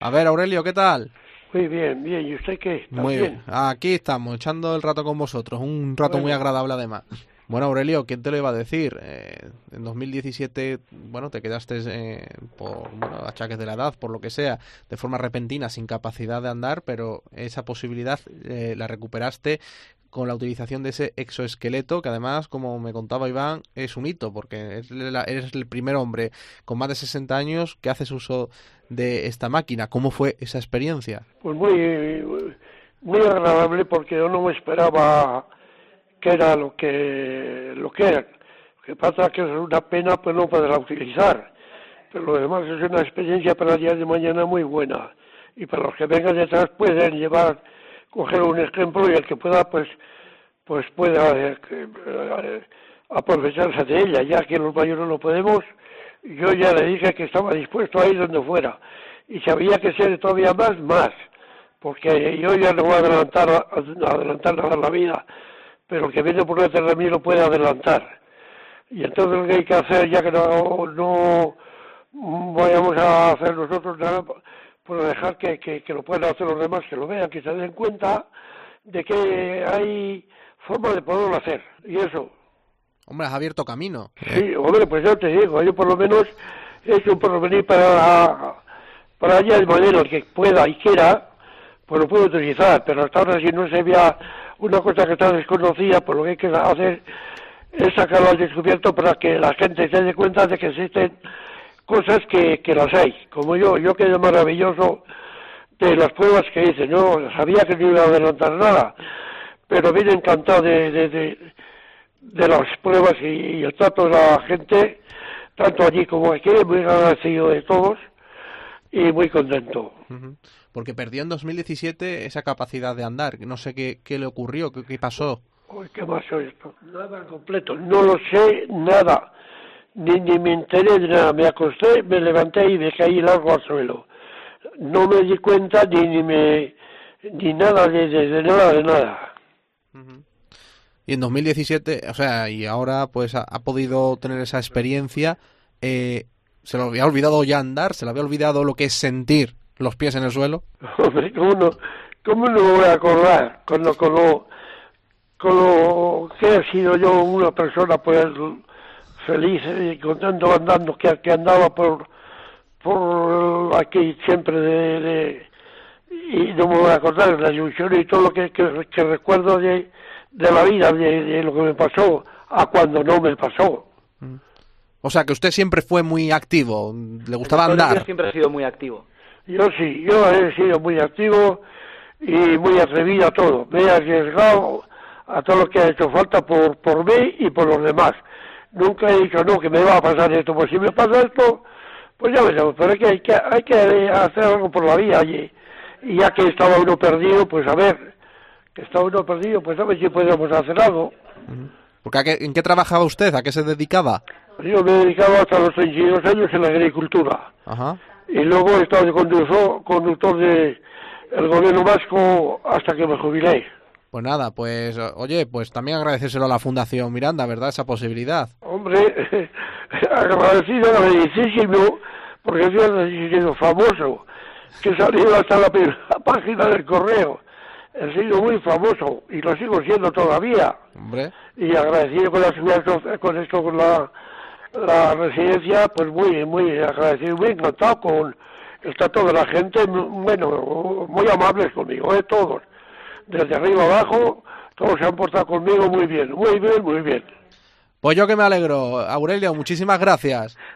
A ver, Aurelio, ¿qué tal? Muy bien, bien. ¿Y usted qué? ¿Está Muy bien. bien? Aquí estamos, echando el rato con vosotros. Un rato muy Bueno, agradable, además. Bueno, Aurelio, ¿quién te lo iba a decir? En 2017, bueno, te quedaste por achaques de la edad, por lo que sea, de forma repentina, sin capacidad de andar, pero esa posibilidad la recuperaste con la utilización de ese exoesqueleto, que además, como me contaba Iván, es un hito, porque eres el primer hombre con más de 60 años que haces uso de esta máquina. ¿Cómo fue esa experiencia? pues muy agradable porque yo no me esperaba que era lo que era. Lo que pasa es que es una pena pues no poderla utilizar. Pero lo demás es una experiencia para el día de mañana muy buena. Y para los que vengan detrás pueden coger un ejemplo y el que pueda pues pueda aprovecharse de ella, ya que los mayores no podemos. Yo ya le dije que estaba dispuesto a ir donde fuera y si había que ser todavía más, porque yo ya no voy a adelantar nada en la vida, pero el que viene por detrás de mí lo puede adelantar. Y entonces lo que hay que hacer, ya que no vayamos a hacer nosotros nada, pues dejar que lo puedan hacer los demás, que lo vean, que se den cuenta de que hay forma de poderlo hacer, y eso. Hombre, has abierto camino. Sí, hombre, pues yo te digo, yo por lo menos he hecho un porvenir para allá de manera que pueda y quiera, pues lo puedo utilizar, pero hasta ahora si no se vea una cosa que está desconocida, pues lo que hay que hacer es sacarlo al descubierto para que la gente se dé cuenta de que existen cosas que las hay, como yo quedé maravilloso de las pruebas que hice, no sabía que no iba a adelantar nada, pero vine encantado de las pruebas y el trato de la gente, tanto allí como aquí, muy agradecido de todos y muy contento. Porque perdió en 2017 esa capacidad de andar. No sé qué le ocurrió, qué pasó. Uy, ¿qué pasó esto? Nada al completo, no lo sé nada, ni me enteré de nada. Me acosté, me levanté y me caí largo al suelo. No me di cuenta ni nada de nada. Y en 2017, o sea, y ahora pues ha podido tener esa experiencia. Se le había olvidado ya andar, se le había olvidado lo que es sentir los pies en el suelo. Hombre, ¿cómo no me voy a acordar con lo que he sido yo una persona pues feliz y contento andando, que andaba por aquí siempre y no me voy a acordar de la ilusión y todo lo que recuerdo de la vida, de lo que me pasó a cuando no me pasó. O sea, que usted siempre fue muy activo, le gustaba andar. Siempre ha sido muy activo. Yo sí, yo he sido muy activo y muy atrevido a todo. Me he arriesgado a todo lo que ha hecho falta por mí y por los demás. Nunca he dicho, no, que me va a pasar esto. Pues si me pasa esto, pues ya veremos. Pero hay que hacer algo por la vida. Y ya que estaba uno perdido, pues a ver, pues a ver si podemos hacer algo. Porque ¿en qué trabajaba usted? ¿A qué se dedicaba? Yo me he dedicado hasta los 32 años en la agricultura. Ajá. Y luego he estado de conductor del gobierno vasco hasta que me jubilé. Pues nada, pues oye, pues también agradecérselo a la Fundación Miranda, ¿verdad? Esa posibilidad. Hombre, agradecido, agradecidísimo, porque he sido famoso, que he salido hasta la página del correo. He sido muy famoso y lo sigo siendo todavía. Hombre. Y agradecido con la residencia, pues muy agradecido, muy encantado con el trato de la gente, bueno, muy amables conmigo, todos, desde arriba abajo, todos se han portado conmigo muy bien, muy bien, muy bien. Pues yo que me alegro, Aurelio, muchísimas gracias.